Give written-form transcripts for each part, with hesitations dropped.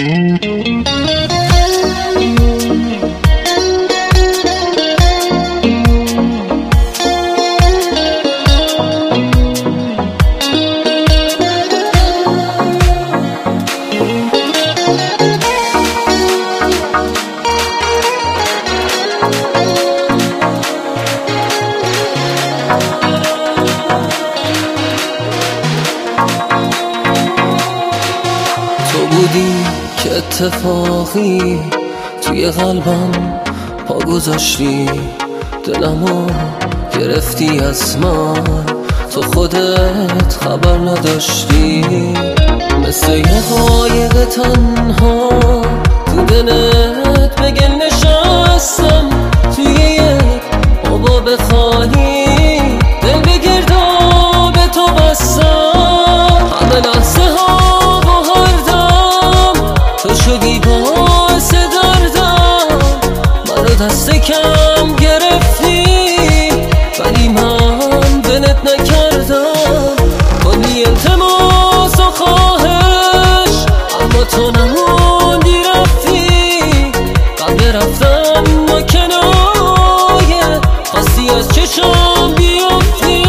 تو بودی که اتفاقی توی قلبم پا گذاشتی، دلمو گرفتی از من، تو خودت خبر نداشتی. مثل یه قایق تنها تو دلت بگل نشستم، توی یک حباب خالی دل به گرداب تو بستم. همه لحظه ها و هر دم تو شدی باعث دردم، منو دست کم گرفتی ولی من ولت نکردم. کلی التماس و خواهش اما تو نموندی رفتی، قبل رفتن با کنایه خواستی از چشم بیافتی.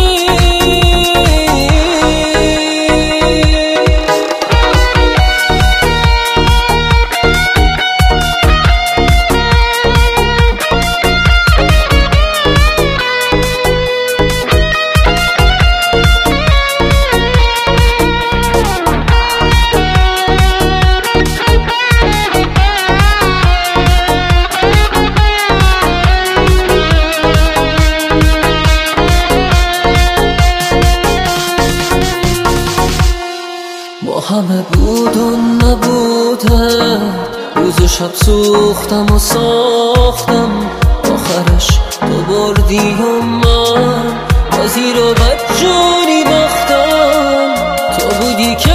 با همه بود و نبوده، روز و شب سوختم و ساختم، آخرش تو بردی و من بازی رو بدجوری باختم. تو بودی که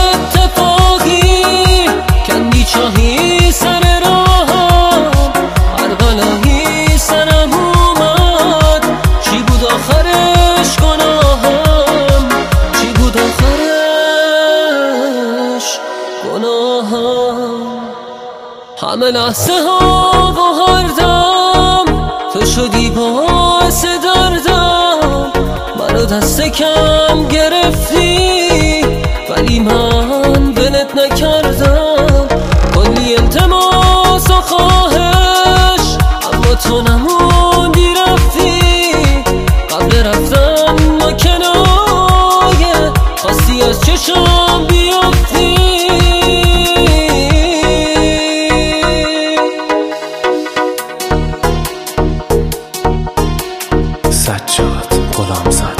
اتفاقی کندی چاهی سر راهم، هر بلایی سرم اومد، چی بود آخرش گناهم، چی بود آخرش گناهم. همه لحظه ها و هر دم تو شدی باعث دردم، منو دست کم گرفتی ولی من ولت نکردم. کلی التماس و خواهش اما تو نموندی رفتی، قبل رفتن با کنایه خواستی از چشم بیافتی. سجاد غلامزاده.